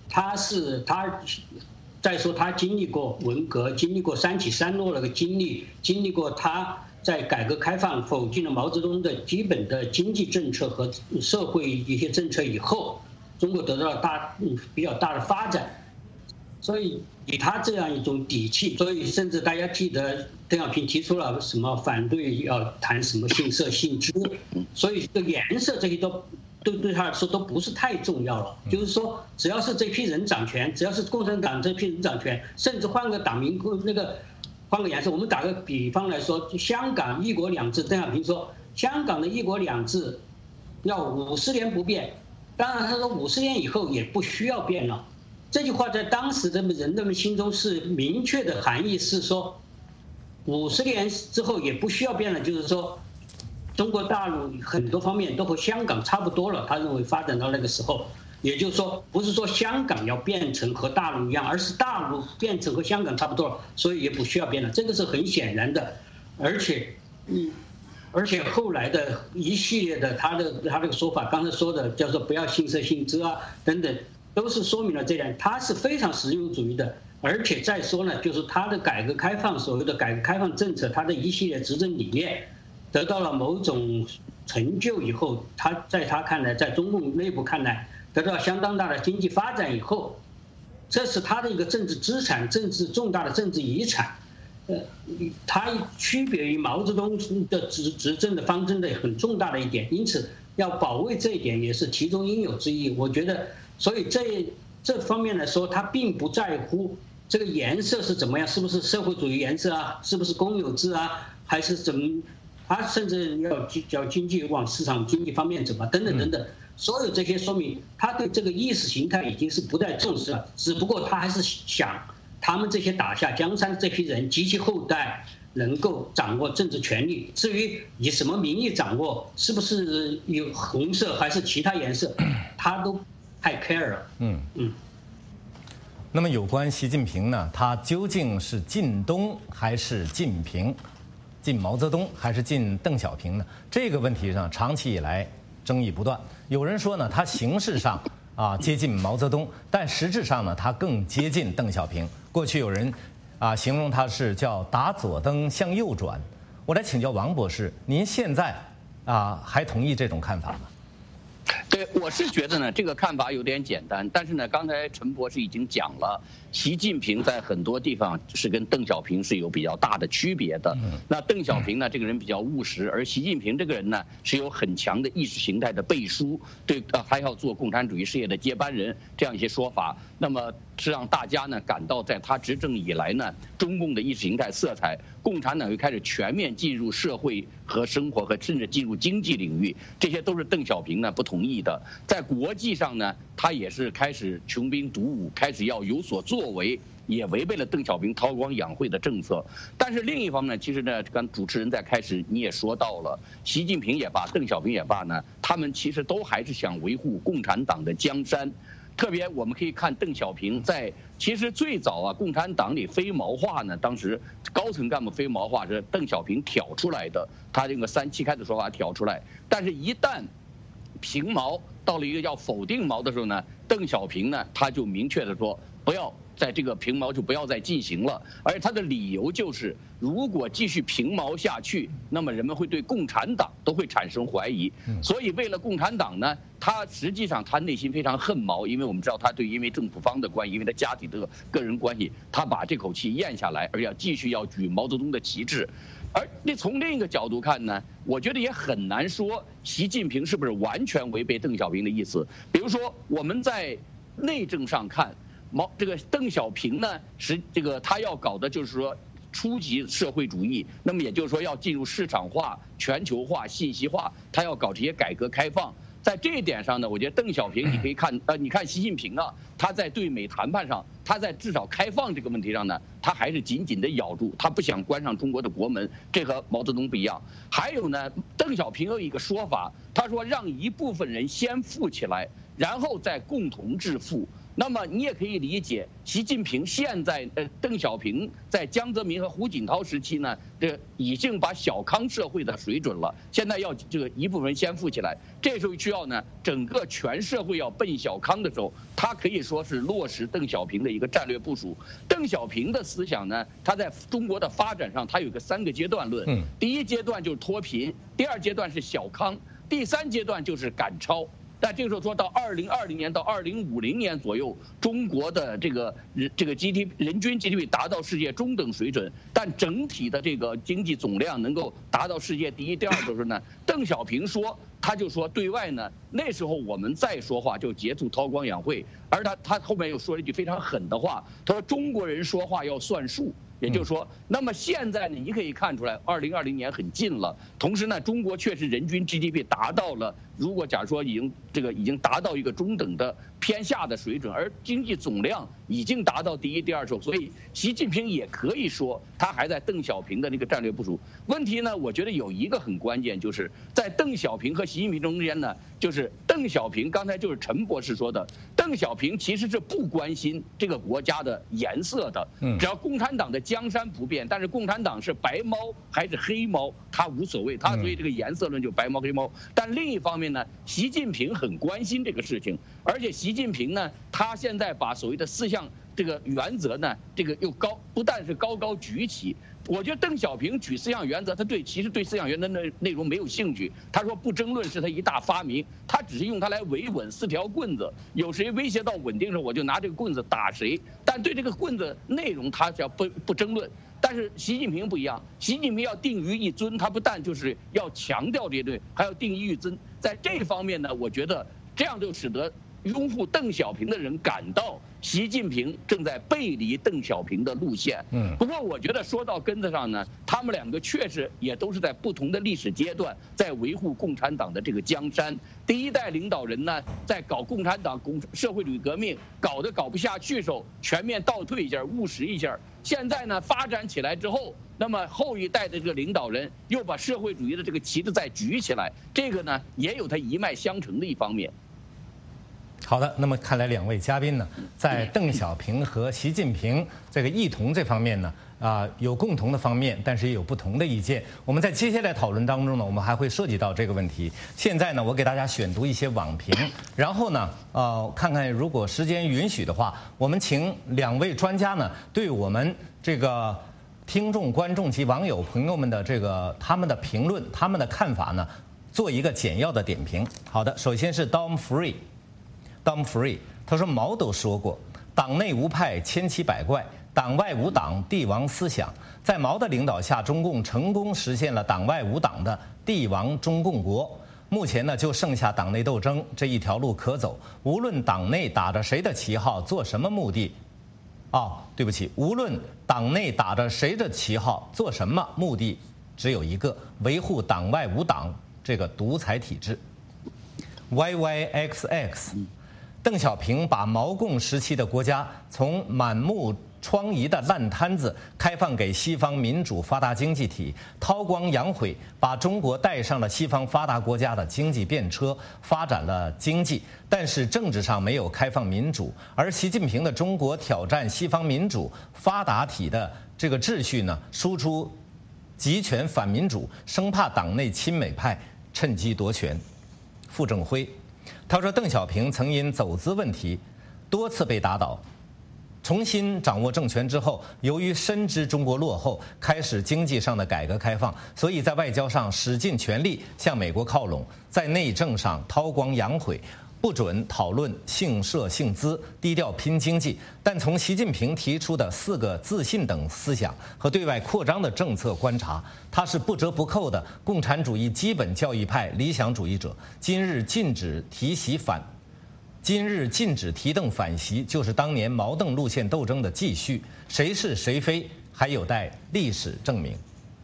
再说他经历过文革，经历过三起三落的经历，经历过他在改革开放否定了毛泽东的基本的经济政策和社会一些政策以后，中国得到了比较大的发展，所以以他这样一种底气，所以甚至大家记得邓小平提出了什么反对要谈什么性色性知，所以这个颜色这些都对他来说都不是太重要了，就是说，只要是这批人掌权，只要是共产党这批人掌权，甚至换个党名换个颜色。我们打个比方来说，香港一国两制，邓小平说香港的一国两制要50年不变，当然他说50年以后也不需要变了。这句话在当时的人们心中是明确的含义，是说50年之后也不需要变了，就是说。中国大陆很多方面都和香港差不多了，他认为发展到那个时候，也就是说，不是说香港要变成和大陆一样，而是大陆变成和香港差不多了，所以也不需要变了，这个是很显然的。而且后来的一系列的他这个说法，刚才说的叫做不要性色性知啊等等，都是说明了这点，他是非常实用主义的。而且再说呢，就是他的改革开放所谓的改革开放政策，他的一系列执政理念。得到了某种成就以后，在他看来，在中共内部看来，得到相当大的经济发展以后，这是他的一个政治资产，重大的政治遗产。他区别于毛泽东的执政的方针的很重大的一点，因此要保卫这一点也是其中应有之义。我觉得，所以这方面来说，他并不在乎这个颜色是怎么样，是不是社会主义颜色啊，是不是公有制啊，还是怎么。他甚至要经济往市场经济方面走嘛，等等等等，所有这些说明他对这个意识形态已经是不再重视了。只不过他还是想他们这些打下江山的这批人及其后代能够掌握政治权力。至于以什么名义掌握，是不是有红色还是其他颜色，他都太 care 了。 那么有关习近平呢，他究竟是近东还是近平？进毛泽东还是进邓小平呢？这个问题上长期以来争议不断。有人说呢，他形式上接近毛泽东，但实质上呢，他更接近邓小平。过去有人形容他是叫打左灯向右转。我来请教王博士，您现在还同意这种看法吗？ 对，我是觉得呢，这个看法有点简单，但是呢，刚才陈博士已经讲了，习近平在很多地方是跟邓小平是有比较大的区别的。那邓小平呢，这个人比较务实，而习近平这个人呢，是有很强的意识形态的背书，对，还要做共产主义事业的接班人这样一些说法。那么是让大家呢感到，在他执政以来呢，中共的意识形态色彩，共产党又开始全面进入社会和生活和甚至进入经济领域，这些都是邓小平呢不同意的。在国际上呢，他也是开始穷兵黩武，开始要有所作为，也违背了邓小平韬光养晦的政策。但是另一方面，其实呢，刚主持人在开始你也说到了，习近平也罢，邓小平也罢呢，他们其实都还是想维护共产党的江山。特别我们可以看邓小平在其实最早啊，共产党里非毛化呢，当时高层干部非毛化是邓小平挑出来的，他这个3七开的说法挑出来。但是，一旦平毛到了一个要否定毛的时候呢，邓小平呢他就明确的说，不要在这个平毛就不要再进行了，而且他的理由就是，如果继续平毛下去，那么人们会对共产党都会产生怀疑。所以为了共产党呢，他实际上他内心非常恨毛，因为我们知道他因为政府方的关系，因为他家庭的个人关系，他把这口气咽下来，而要继续要举毛泽东的旗帜。而从另一个角度看呢，我觉得也很难说习近平是不是完全违背邓小平的意思。比如说我们在内政上看。这个邓小平呢，他要搞的就是说初级社会主义，那么也就是说要进入市场化、全球化、信息化，他要搞这些改革开放。在这一点上呢，我觉得邓小平你可以看，你看习近平啊，他在对美谈判上，他在至少开放这个问题上呢，他还是紧紧的咬住，他不想关上中国的国门，这和毛泽东不一样。还有呢，邓小平有一个说法，他说让一部分人先富起来，然后再共同致富。那么你也可以理解，习近平现在邓小平在江泽民和胡锦涛时期呢，已经把小康社会的水准了，现在要这个一部分人先富起来，这时候需要呢整个全社会要奔小康的时候，他可以说是落实邓小平的一个战略部署。邓小平的思想呢，他在中国的发展上，他有个3个阶段论，第一阶段就是脱贫，第2阶段是小康，第3阶段就是赶超。但这个时候说到2020年到2050年左右，中国的这个GDP 人均 GDP 达到世界中等水准，但整体的这个经济总量能够达到世界第1、第2的时候呢，邓小平说，他就说对外呢，那时候我们再说话就结束韬光养晦，而他后面又说了一句非常狠的话，他说中国人说话要算数。也就是说，那么现在呢，你可以看出来，2020年很近了。同时呢，中国确实人均 GDP 达到了，如果假如说已经达到一个中等的偏下的水准，而经济总量已经达到第1、第2手，所以习近平也可以说他还在邓小平的那个战略部署。问题呢，我觉得有一个很关键，就是在邓小平和习近平中间呢，就是邓小平刚才就是陈博士说的，邓小平其实是不关心这个国家的颜色的，只要共产党的江山不变，但是共产党是白猫还是黑猫，他无所谓，他所以这个颜色论就白猫黑猫。但另一方面呢，习近平很关心这个事情，而且习近平呢，他现在把所谓的4项这个原则呢，这个又不但是高高举起。我觉得邓小平举4项原则，他其实对4项原则的内容没有兴趣。他说不争论是他一大发明，他只是用它来维稳4条棍子，有谁威胁到稳定时候，我就拿这个棍子打谁。但对这个棍子内容，他叫不争论。但是习近平不一样，习近平要定于一尊，他不但就是要强调这些东西，还要定于一尊。在这方面呢，我觉得这样就使得拥护邓小平的人感到习近平正在背离邓小平的路线。不过我觉得说到根子上呢，他们2个确实也都是在不同的历史阶段在维护共产党的这个江山。第一代领导人呢，在搞共产党社会主义革命搞不下去的时候，全面倒退一下，务实一下。现在呢，发展起来之后，那么后一代的这个领导人又把社会主义的这个旗帜再举起来，这个呢也有它一脉相承的一方面。 好的，那么看来2位嘉宾呢，在邓小平和习近平这个异同这方面呢，有共同的方面，但是也有不同的意见。我们在接下来讨论当中呢，我们还会涉及到这个问题。现在呢，我给大家选读一些网评，然后呢，看看如果时间允许的话，我们请2位专家呢，对我们这个听众、观众及网友朋友们的他们的评论、他们的看法呢， 做一个简要的点评。好的，首先是 Dom Free， 他说毛都说过，党内无派，千奇百怪。党外无党，帝王思想，在毛的领导下，中共成功实现了党外无党的帝王中共国。目前呢，就剩下党内斗争这一条路可走。无论党内打着谁的旗号，做什么目的，无论党内打着谁的旗号，做什么目的，只有一个：维护党外无党这个独裁体制。YYXX， 邓小平把毛共时期的国家从满目疮痍的烂摊子开放给西方民主发达经济体，韬光养晦，把中国带上了西方发达国家的经济便车，发展了经济，但是政治上没有开放民主。而习近平的中国挑战西方民主发达体的这个秩序呢，输出集权反民主，生怕党内亲美派趁机夺权。傅政辉，他说邓小平曾因走资问题多次被打倒。重新掌握政权之后，由于深知中国落后，开始经济上的改革开放，所以在外交上使尽全力向美国靠拢，在内政上韬光养晦，不准讨论姓社姓资，低调拼经济。但从习近平提出的4个自信等思想和对外扩张的政策观察，他是不折不扣的共产主义基本教义派理想主义者。今日禁止提邓反习，就是当年毛邓路线斗争的继续，谁是谁非还有待历史证明。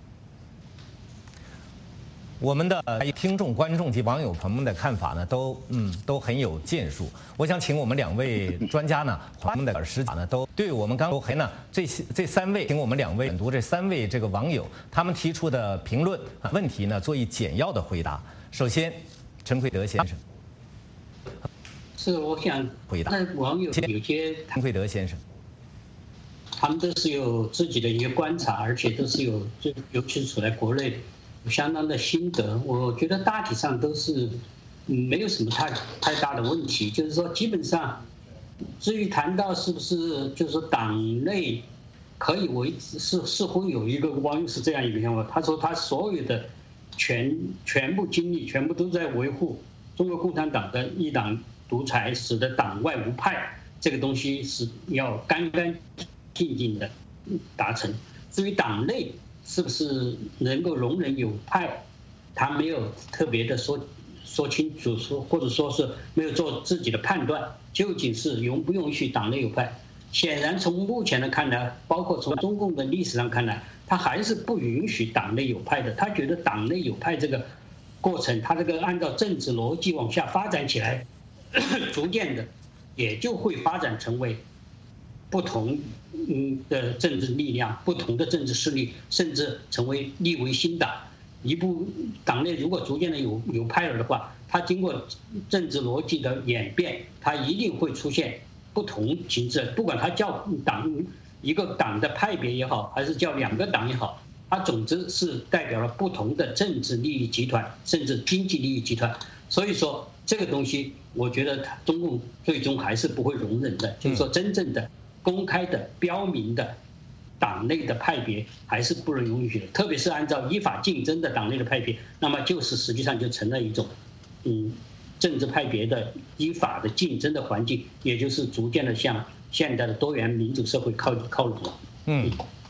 我们的听众、观众及网友朋友们的看法呢，都很有建树。我想请我们2位专家呢，他们的实讲呢，都对我们刚才呢这3位，请我们2位读这3位这个网友他们提出的评论问题呢，做一简要的回答。首先，陈奎德先生。 是，我想回答网友有些陈奎德先生， 他们都是有自己的一个观察，而且都是尤其是处在国内，有相当的心得。我觉得大体上都是没有什么太大的问题，就是说基本上，至于谈到是不是就是说党内可以维持，似乎有一个网友是这样一个想法，他说他所有的全部精力全部都在维护中国共产党的一党独裁，使得党外无派这个东西是要干干净净的达成。至于党内是不是能够容忍有派，他没有特别的说清楚，或者说是没有做自己的判断，究竟是容不允许党内有派。显然从目前的看来，包括从中共的历史上看来，他还是不允许党内有派的。他觉得党内有派这个过程，他这个按照政治逻辑往下发展起来，逐渐的也就会发展成为不同的政治力量、不同的政治势力，甚至成为立为新党。党内如果逐渐的有派了的话，它经过政治逻辑的演变，它一定会出现不同形式，不管它叫一个党的派别也好，还是叫2个党也好，它总之是代表了不同的政治利益集团，甚至经济利益集团。所以说这个东西，我觉得中共最终还是不会容忍的，就是说真正的公开的标明的党内的派别还是不能允许的，特别是按照依法竞争的党内的派别，那么就是实际上就成了一种政治派别的依法的竞争的环境，也就是逐渐的向现代的多元民主社会靠拢了。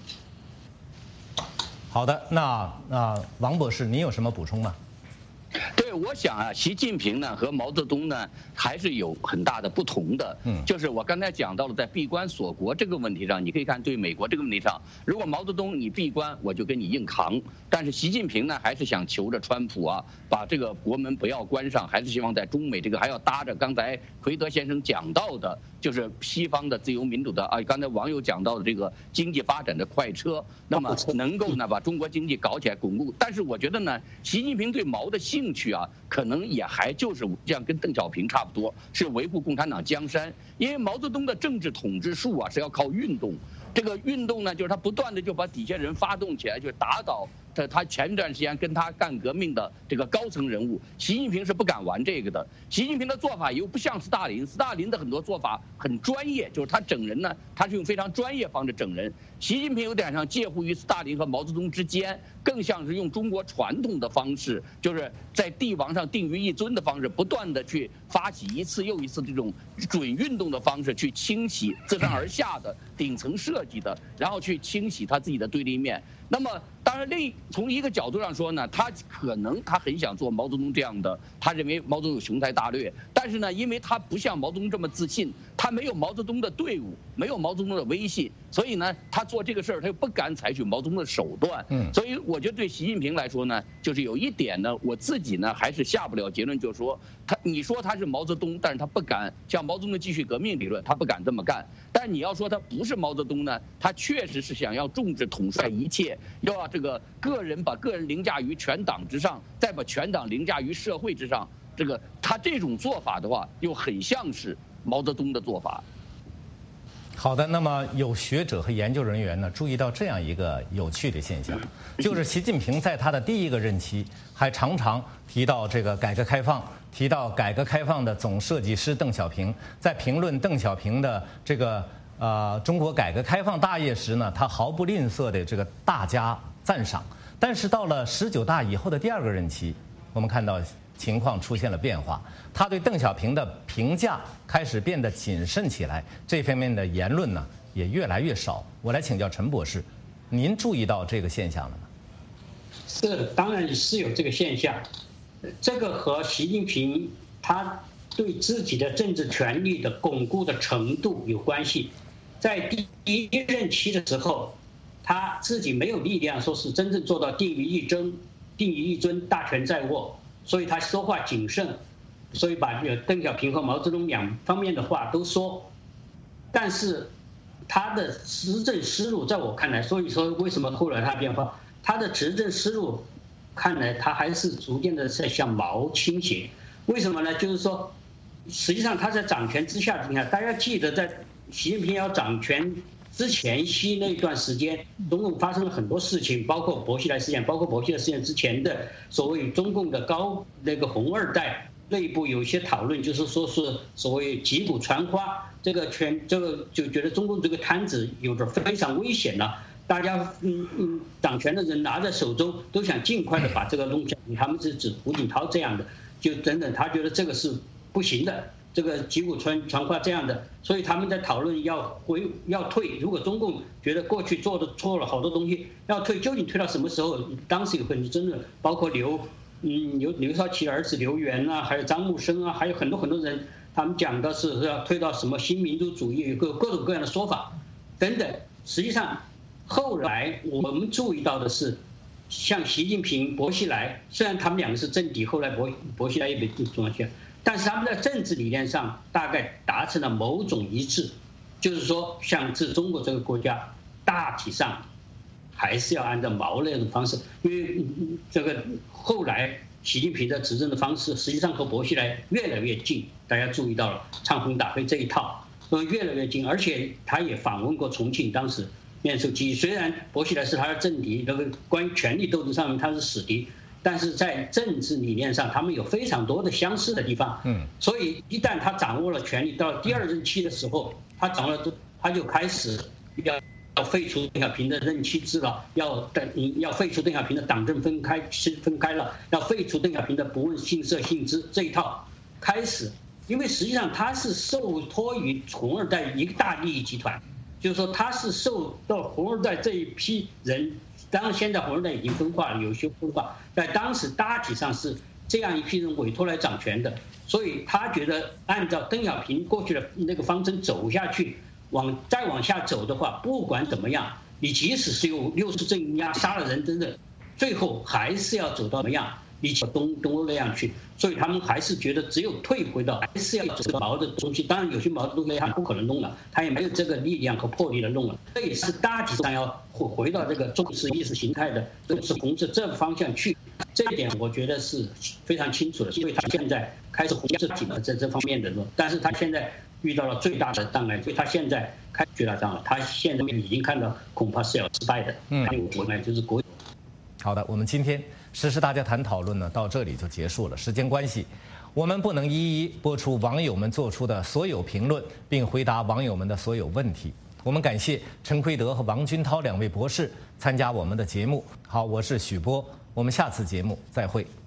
好的，那王博士，您有什么补充吗？ 对，我想啊，习近平呢和毛泽东呢还是有很大的不同的。就是我刚才讲到了，在闭关锁国这个问题上，你可以看对美国这个问题上，如果毛泽东你闭关，我就跟你硬扛；但是习近平呢，还是想求着川普啊，把这个国门不要关上，还是希望在中美这个还要搭着刚才奎德先生讲到的，就是西方的自由民主的刚才网友讲到的这个经济发展的快车，那么能够呢把中国经济搞起来巩固。但是我觉得呢，习近平对毛的兴趣啊，可能也还就是这样，跟邓小平差不多，是维护共产党江山。因为毛泽东的政治统治术啊是要靠运动，这个运动呢，就是他不断的就把底下人发动起来，就打倒他前一段时间跟他干革命的这个高层人物，习近平是不敢玩这个的。习近平的做法又不像斯大林，斯大林的很多做法很专业，就是他整人呢，他是用非常专业方式整人。习近平有点像介乎于斯大林和毛泽东之间，更像是用中国传统的方式，就是在帝王上定于一尊的方式，不断的去发起一次又一次这种准运动的方式，去清洗自上而下的顶层设计的，然后去清洗他自己的对立面。那么当然，从一个角度上说呢，他可能他很想做毛泽东这样的，他认为毛泽东有雄才大略，但是呢，因为他不像毛泽东这么自信，他没有毛泽东的队伍，没有毛泽东的威信，所以呢，他做这个事儿他又不敢采取毛泽东的手段。所以我觉得对习近平来说呢，就是有一点呢，我自己呢还是下不了结论，就是说你说他是毛泽东，但是他不敢像毛泽东的继续革命理论，他不敢这么干。但你要说他不是毛泽东呢，他确实是想要重治统帅一切，要这个把个人凌驾于全党之上，再把全党凌驾于社会之上。他这种做法的话，又很像是毛泽东的做法。 好的，那么有学者和研究人员呢注意到这样一个有趣的现象，就是习近平在他的第一个任期还常常提到这个改革开放，提到改革开放的总设计师邓小平，在评论邓小平的这个中国改革开放大业时呢，他毫不吝啬的这个大加赞赏。但是到了19大以后的第二个任期，我们看到情况出现了变化，他对邓小平的评价开始变得谨慎起来，这方面的言论呢也越来越少。我来请教陈博士，您注意到这个现象了吗？ 是，当然是有这个现象。这个和习近平他对自己的政治权力的巩固的程度有关系。在第一任期的时候，他自己没有力量说是真正做到定于一尊，大权在握，所以他说话谨慎，所以把邓小平和毛泽东两方面的话都说。但是他的执政思路在我看来，所以说为什么后来他变化，他的执政思路看来他还是逐渐的在向毛倾斜。为什么呢？就是说实际上他在掌权之下，大家记得在习近平要掌权之前夕那段时间，中共发生了很多事情，包括薄熙来事件，包括薄熙来事件之前的所谓中共的红二代内部有一些讨论，就是说是所谓击鼓传花，这个就觉得中共这个摊子有点非常危险了。大家掌权的人拿在手中都想尽快的把这个弄下去，他们是指胡锦涛这样的，就等等，他觉得这个是不行的，这个击鼓传花这样的，所以他们在讨论要退。如果中共觉得过去做的错了好多东西要退，究竟退到什么时候？当时有很多争论，包括刘少奇的儿子刘源啊，还有张木生啊，还有很多人，他们讲的是要退到什么新民主主义，有各种各样的说法等等。实际上后来我们注意到的是，像习近平、薄熙来，虽然他们两个是政敌，后来薄熙来也被中央去，但是他们在政治理念上大概达成了某种一致，就是说，像是中国这个国家，大体上还是要按照毛那种方式，因为这个后来习近平的执政的方式，实际上和薄熙来越来越近，大家注意到了唱红打黑这一套，越来越近，而且他也访问过重庆，当时面授机遇。虽然薄熙来是他的政敌，这个关于权力斗争上面他是死敌，但是在政治理念上他们有非常多的相似的地方。所以一旦他掌握了权力，到第二任期的时候，他就开始要废除邓小平的任期制了，要废除邓小平的党政分开了，要废除邓小平的不问姓社姓资这一套开始。因为实际上他是受托于红二代一个大利益集团，就是说他是受到红二代这一批人，当然现在红二代已经分化了，有些分化，在当时大体上是这样一批人委托来掌权的，所以他觉得按照邓小平过去的那个方针走下去，再往下走的话，不管怎么样，你即使是有6次镇压杀了人等等，最后还是要走到怎么样，你东欧那样去，所以他们还是觉得只有退回到，还是要走毛的东西。当然有些毛的东西他不可能弄了，他也没有这个力量和魄力来弄了。这也是大体上要回到这个重视意识形态的、重视红色这个方向去。这一点我觉得是非常清楚的，因为他现在开始红自己的这方面的，但是他现在遇到了最大的障碍，所以他现在开始最大障碍，他现在已经看到恐怕是要失败的。我呢就是国。 好的，我们今天时事大家谈讨论呢到这里就结束了，时间关系，我们不能一一播出网友们做出的所有评论，并回答网友们的所有问题。我们感谢陈奎德和王军涛2位博士参加我们的节目。好，我是许波，我们下次节目再会。